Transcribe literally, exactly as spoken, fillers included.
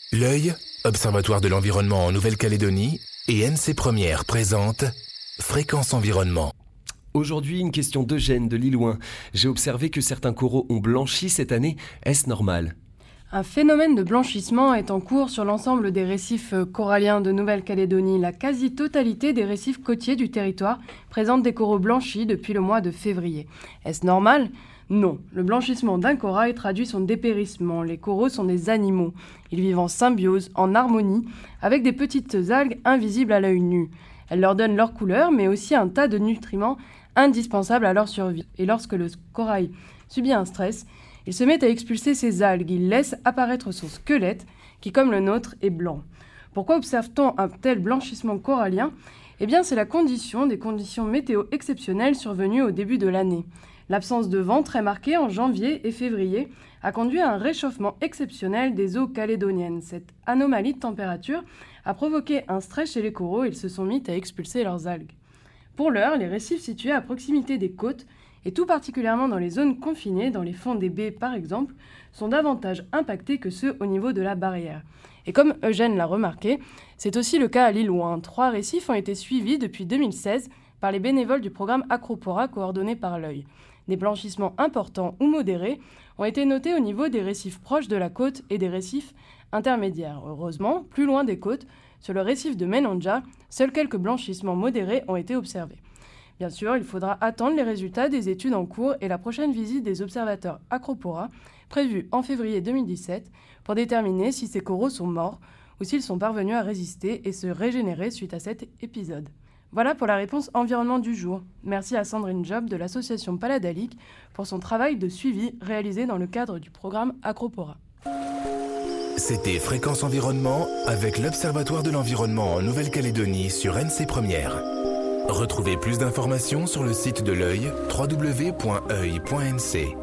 L'Œil, Observatoire de l'environnement en Nouvelle-Calédonie, et N C Première présente Fréquence Environnement. Aujourd'hui, une question d'Eugène de Lillouin. J'ai observé que certains coraux ont blanchi cette année. Est-ce normal ? Un phénomène de blanchissement est en cours sur l'ensemble des récifs coralliens de Nouvelle-Calédonie. La quasi-totalité des récifs côtiers du territoire présentent des coraux blanchis depuis le mois de février. Est-ce normal ? Non. Le blanchissement d'un corail traduit son dépérissement. Les coraux sont des animaux. Ils vivent en symbiose, en harmonie, avec des petites algues invisibles à l'œil nu. Elles leur donnent leur couleur, mais aussi un tas de nutriments indispensables à leur survie. Et lorsque le corail subit un stress, il se met à expulser ces algues. Il laisse apparaître son squelette, qui, comme le nôtre, est blanc. Pourquoi observe-t-on un tel blanchissement corallien ? Eh bien, c'est la condition des conditions météo exceptionnelles survenues au début de l'année. L'absence de vent très marquée en janvier et février a conduit à un réchauffement exceptionnel des eaux calédoniennes. Cette anomalie de température a provoqué un stress chez les coraux et ils se sont mis à expulser leurs algues. Pour l'heure, les récifs situés à proximité des côtes, et tout particulièrement dans les zones confinées, dans les fonds des baies par exemple, sont davantage impactés que ceux au niveau de la barrière. Et comme Eugène l'a remarqué, c'est aussi le cas à Lillouin. Trois récifs ont été suivis depuis deux mille seize par les bénévoles du programme Acropora coordonné par l'Œil. Des blanchissements importants ou modérés ont été notés au niveau des récifs proches de la côte et des récifs intermédiaires. Heureusement, plus loin des côtes, sur le récif de Menonja, seuls quelques blanchissements modérés ont été observés. Bien sûr, il faudra attendre les résultats des études en cours et la prochaine visite des observateurs Acropora, prévue en février deux mille dix-sept, pour déterminer si ces coraux sont morts ou s'ils sont parvenus à résister et se régénérer suite à cet épisode. Voilà pour la réponse environnement du jour. Merci à Sandrine Job de l'association Paladalic pour son travail de suivi réalisé dans le cadre du programme Acropora. C'était Fréquence Environnement avec l'Observatoire de l'environnement en Nouvelle-Calédonie sur N C Première. Retrouvez plus d'informations sur le site de l'Œil, w w w point œil point n c.